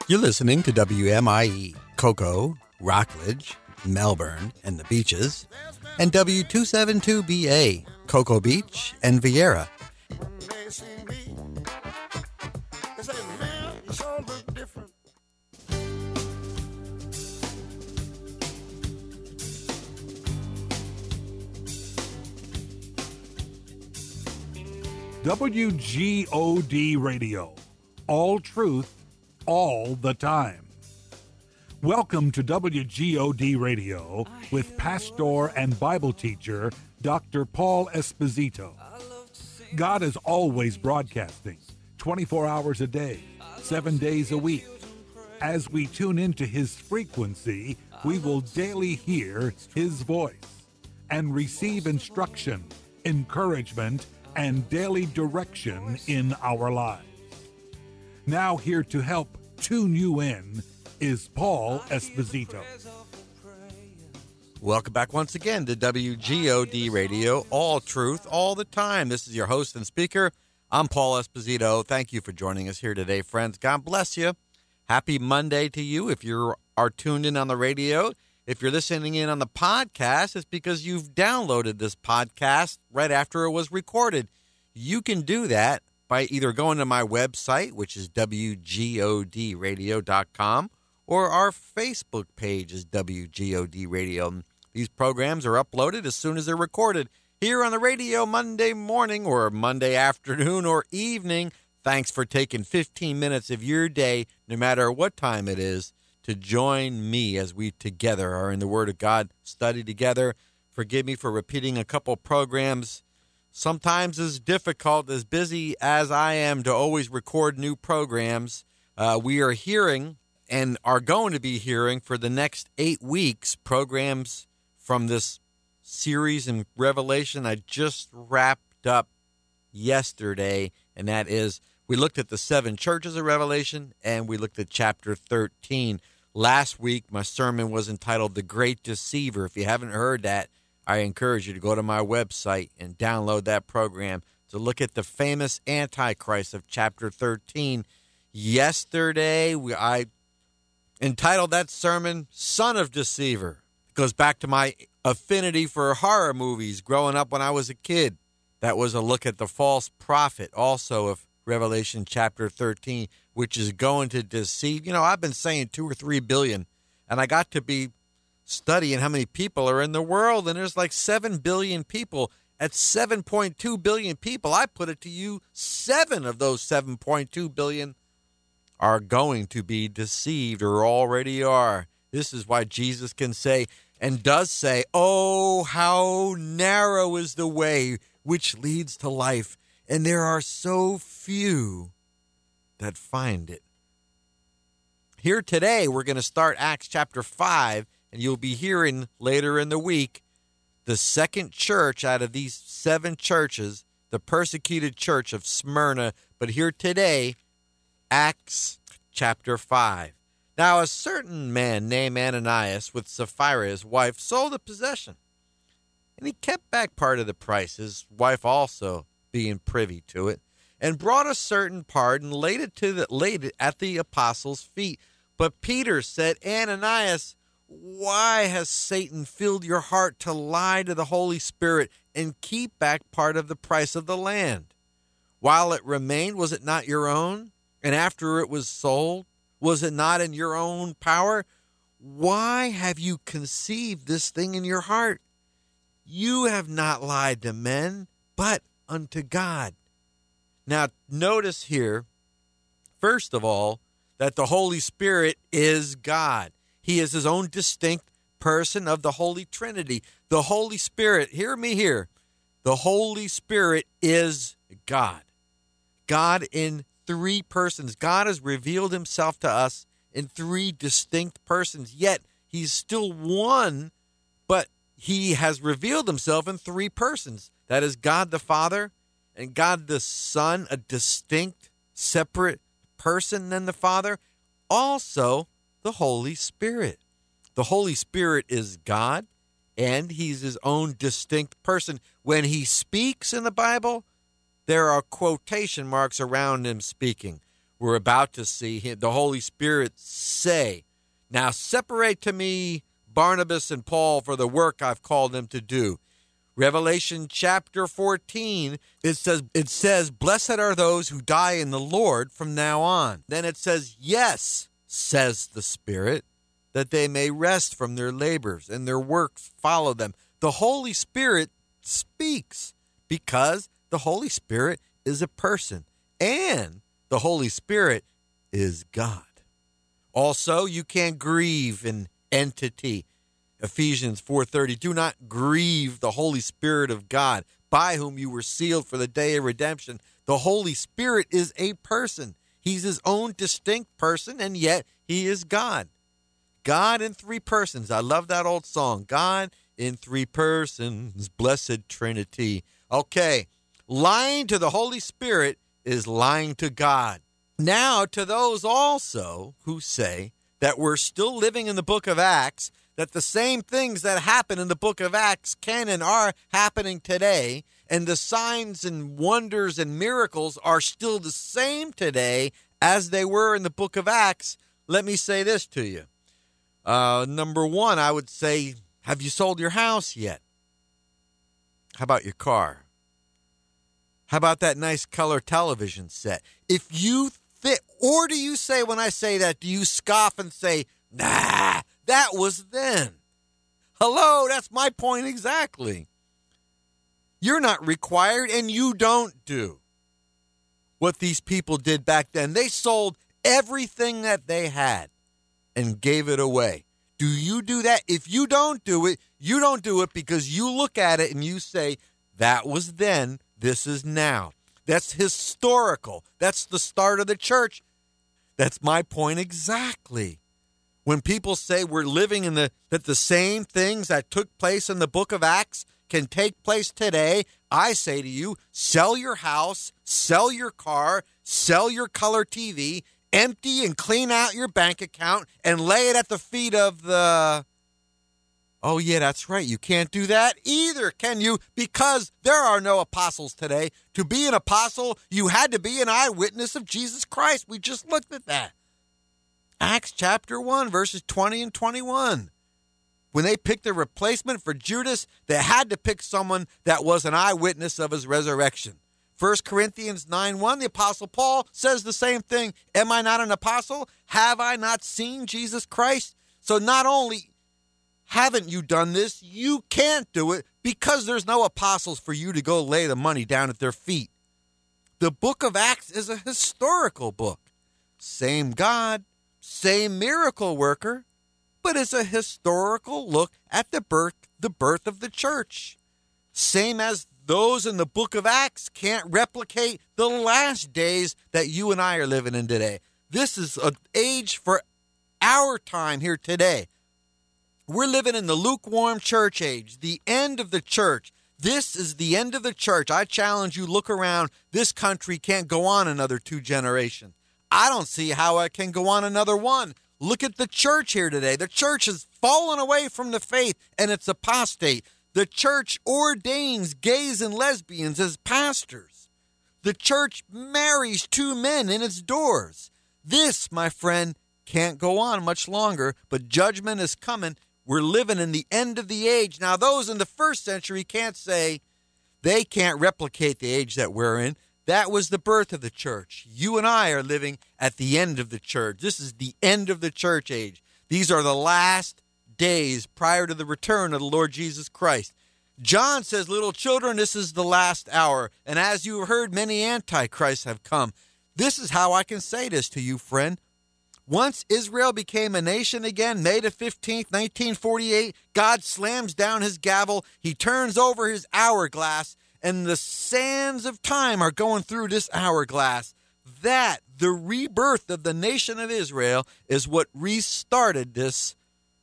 You're listening to WMIE, Cocoa, Rockledge, Melbourne, and the Beaches, and W272BA, Cocoa Beach and Vieira. WGOD Radio, all truth, all the time. Welcome to WGOD Radio with pastor and Bible teacher Dr. Paul Esposito. God is always broadcasting 24 hours a day, 7 days a week. As we tune into his frequency, we will daily hear his voice and receive instruction, encouragement, and daily direction in our lives. Now here to help tune you in is Paul Esposito. Welcome back once again to WGOD Radio, all truth, all the time. This is your host and speaker. I'm Paul Esposito. Thank you for joining us here today, friends. God bless you. Happy Monday to you. If you are tuned in on the radio, if you're listening in on the podcast, it's because you've downloaded this podcast right after it was recorded. You can do that by either going to my website, which is WGODradio.com, or our Facebook page is WGOD Radio. These programs are uploaded as soon as they're recorded here on the radio Monday morning or Monday afternoon or evening. Thanks for taking 15 minutes of your day, no matter what time it is, to join me as we together are in the Word of God, study together. Forgive me for repeating a couple programs. Sometimes as difficult, as busy as I am to always record new programs, we are hearing and are going to be hearing for the next 8 weeks programs from this series in Revelation I just wrapped up yesterday, and that is we looked at the 7 churches of Revelation and we looked at chapter 13. Last week, my sermon was entitled The Great Deceiver. If you haven't heard that, I encourage you to go to my website and download that program to look at the famous Antichrist of chapter 13. Yesterday, I entitled that sermon, Son of Deceiver. It goes back to my affinity for horror movies growing up when I was a kid. That was a look at the false prophet, also of Revelation chapter 13, which is going to deceive. You know, I've been saying 2 or 3 billion, and I got to be studying how many people are in the world, and there's like 7 billion people. At 7.2 billion people, I put it to you, 7 of those 7.2 billion are going to be deceived or already are. This is why Jesus can say and does say, "Oh, how narrow is the way which leads to life, and there are so few that find it." Here today, we're going to start Acts chapter 5, and you'll be hearing later in the week the second church out of these 7 churches, the persecuted church of Smyrna. But here today, Acts chapter 5. Now, a certain man named Ananias with Sapphira, his wife, sold a possession, and he kept back part of the price, his wife also being privy to it, and brought a certain part and laid it at the apostles' feet. But Peter said, "Ananias, why has Satan filled your heart to lie to the Holy Spirit and keep back part of the price of the land? While it remained, was it not your own? And after it was sold, was it not in your own power? Why have you conceived this thing in your heart? You have not lied to men, but unto God." Now, notice here, first of all, that the Holy Spirit is God. He is his own distinct person of the Holy Trinity. The Holy Spirit, hear me here, the Holy Spirit is God. God in 3 persons. God has revealed himself to us in 3 distinct persons, yet he's still one, but he has revealed himself in 3 persons. That is God the Father and God the Son, a distinct, separate person than the Father. Also, the Holy Spirit. The Holy Spirit is God, and he's his own distinct person. When he speaks in the Bible, there are quotation marks around him speaking. we're about to see the Holy Spirit say, "Now separate to me Barnabas and Paul for the work I've called them to do." Revelation chapter 14, it says, "Blessed are those who die in the Lord from now on." Then it says, "Yes, says the Spirit, that they may rest from their labors and their works follow them." The Holy Spirit speaks because the Holy Spirit is a person and the Holy Spirit is God. Also, you can't grieve an entity. Ephesians 4:30, "Do not grieve the Holy Spirit of God, by whom you were sealed for the day of redemption." The Holy Spirit is a person. He's his own distinct person, and yet he is God. God in three persons. I love that old song, God in three persons, blessed Trinity. Okay, lying to the Holy Spirit is lying to God. Now, to those also who say that we're still living in the book of Acts, that the same things that happen in the book of Acts can and are happening today, and the signs and wonders and miracles are still the same today as they were in the book of Acts, let me say this to you. Number one, I would say, have you sold your house yet? How about your car? How about that nice color television set? If you fit, or do you say, when I say that, do you scoff and say, nah, that was then? Hello, that's my point exactly. You're not required, and you don't do what these people did back then. They sold everything that they had and gave it away. Do you do that? If you don't do it, you don't do it because you look at it and you say, that was then, this is now. That's historical. That's the start of the church. That's my point exactly. When people say we're living that the same things that took place in the book of Acts can take place today, I say to you, sell your house, sell your car, sell your color TV, empty and clean out your bank account, and lay it at the feet of the... Oh, yeah, that's right. You can't do that either, can you? Because there are no apostles today. To be an apostle, you had to be an eyewitness of Jesus Christ. We just looked at that. Acts chapter 1, verses 20 and 21. When they picked a replacement for Judas, they had to pick someone that was an eyewitness of his resurrection. 1 Corinthians 9:1, the Apostle Paul says the same thing. Am I not an apostle? Have I not seen Jesus Christ? So not only haven't you done this, you can't do it because there's no apostles for you to go lay the money down at their feet. The book of Acts is a historical book. Same God, same miracle worker, but it's a historical look at the birth of the church. Same as those in the book of Acts can't replicate the last days that you and I are living in today. This is an age for our time here today. We're living in the lukewarm church age, the end of the church. This is the end of the church. I challenge you, look around. This country can't go on another 2 generations. I don't see how it can go on another one. Look at the church here today. The church has fallen away from the faith, and it's apostate. The church ordains gays and lesbians as pastors. The church marries 2 men in its doors. This, my friend, can't go on much longer, but judgment is coming. We're living in the end of the age. Now, those in the first century can't say they can't replicate the age that we're in. That was the birth of the church. You and I are living at the end of the church. This is the end of the church age. These are the last days prior to the return of the Lord Jesus Christ. John says, little children, this is the last hour. And as you have heard, many antichrists have come. This is how I can say this to you, friend. Once Israel became a nation again, May the 15th, 1948, God slams down his gavel. He turns over his hourglass, and the sands of time are going through this hourglass. That, the rebirth of the nation of Israel, is what restarted this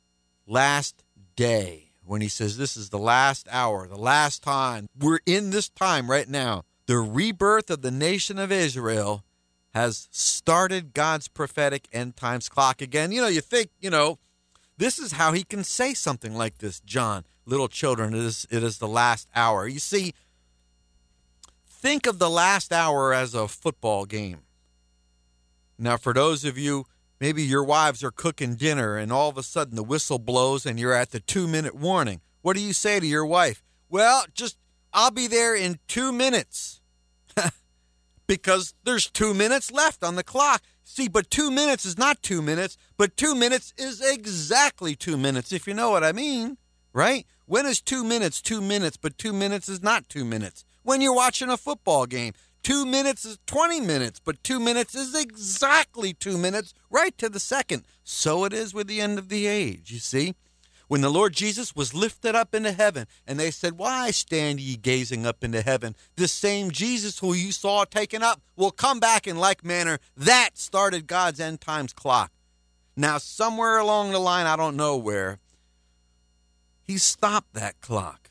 last day. When he says this is the last hour, the last time, we're in this time right now. The rebirth of the nation of Israel has started God's prophetic end times clock again. You think, this is how he can say something like this, John. Little children, it is the last hour. You see, think of the last hour as a football game. Now, for those of you, maybe your wives are cooking dinner and all of a sudden the whistle blows and you're at the 2-minute warning. What do you say to your wife? Well, I'll be there in 2 minutes. Because there's 2 minutes left on the clock. See, but 2 minutes is not 2 minutes, but 2 minutes is exactly 2 minutes, if you know what I mean, right? When is 2 minutes 2 minutes, but 2 minutes is not 2 minutes? When you're watching a football game, 2 minutes is 20 minutes, but 2 minutes is exactly 2 minutes, right to the second. So it is with the end of the age, you see? When the Lord Jesus was lifted up into heaven, and they said, why stand ye gazing up into heaven? This same Jesus who you saw taken up will come back in like manner. That started God's end times clock. Now, somewhere along the line, I don't know where, he stopped that clock.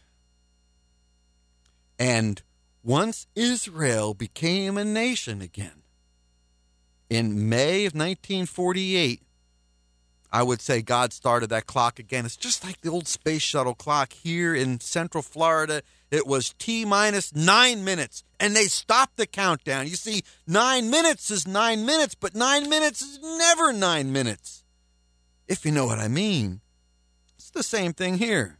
And once Israel became a nation again, in May of 1948, I would say God started that clock again. It's just like the old space shuttle clock here in Central Florida. It was T-minus 9 minutes, and they stopped the countdown. You see, 9 minutes is 9 minutes, but 9 minutes is never 9 minutes, if you know what I mean. It's the same thing here.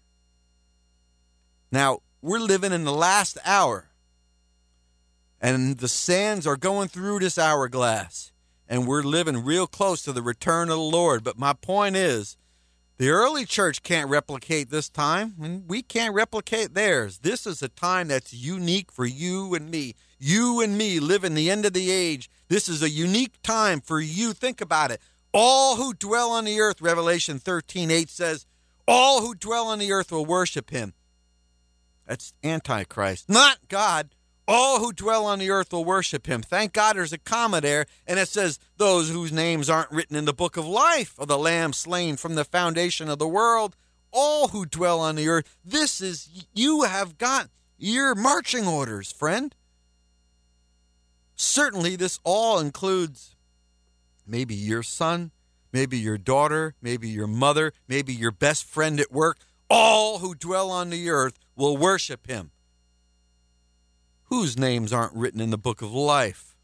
Now, we're living in the last hour, and the sands are going through this hourglass. And we're living real close to the return of the Lord. But my point is, the early church can't replicate this time, and we can't replicate theirs. This is a time that's unique for you and me. You and me live in the end of the age. This is a unique time for you. Think about it. All who dwell on the earth, Revelation 13:8 says, all who dwell on the earth will worship him. That's Antichrist, not God. All who dwell on the earth will worship him. Thank God there's a comma there, and it says, those whose names aren't written in the book of life of the Lamb slain from the foundation of the world. All who dwell on the earth. You have got your marching orders, friend. Certainly this all includes maybe your son, maybe your daughter, maybe your mother, maybe your best friend at work. All who dwell on the earth will worship him. Whose names aren't written in the book of life?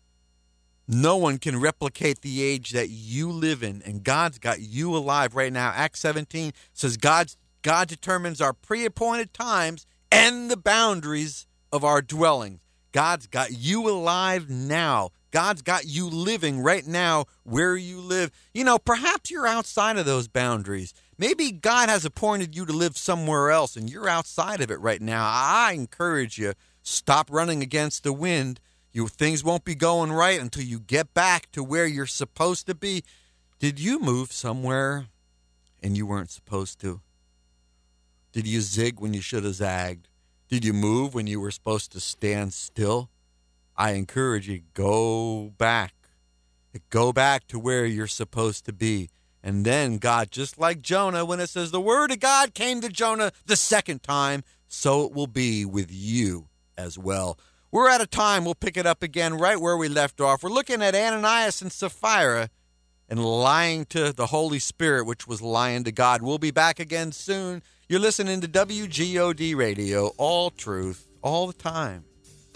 No one can replicate the age that you live in, and God's got you alive right now. Acts 17 says God determines our pre-appointed times and the boundaries of our dwellings. God's got you alive now. God's got you living right now where you live. You know, perhaps you're outside of those boundaries. Maybe God has appointed you to live somewhere else, and you're outside of it right now. I encourage you, stop running against the wind. Things won't be going right until you get back to where you're supposed to be. Did you move somewhere and you weren't supposed to? Did you zig when you should have zagged? Did you move when you were supposed to stand still? I encourage you, go back. Go back to where you're supposed to be. And then God, just like Jonah, when it says the word of God came to Jonah the second time, so it will be with you as well. We're out of time. We'll pick it up again right where we left off. We're looking at Ananias and Sapphira and lying to the Holy Spirit, which was lying to God. We'll be back again soon. You're listening to WGOD Radio, all truth, all the time.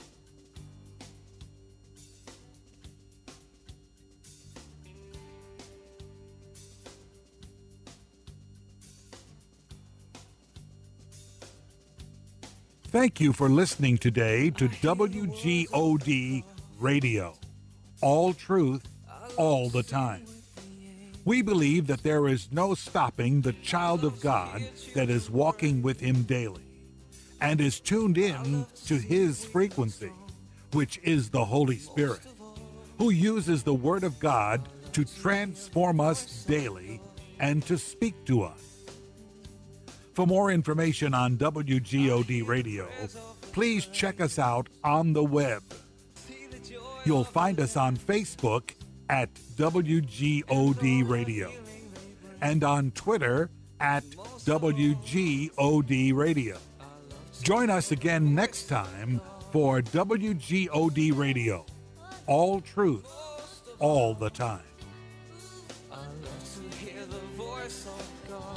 Thank you for listening today to WGOD Radio. All truth, all the time. We believe that there is no stopping the child of God that is walking with him daily and is tuned in to his frequency, which is the Holy Spirit, who uses the Word of God to transform us daily and to speak to us. For more information on WGOD Radio, please check us out on the web. You'll find us on Facebook at WGOD Radio and on Twitter at WGOD Radio. Join us again next time for WGOD Radio. All truth, all the time. I love to hear the voice of God.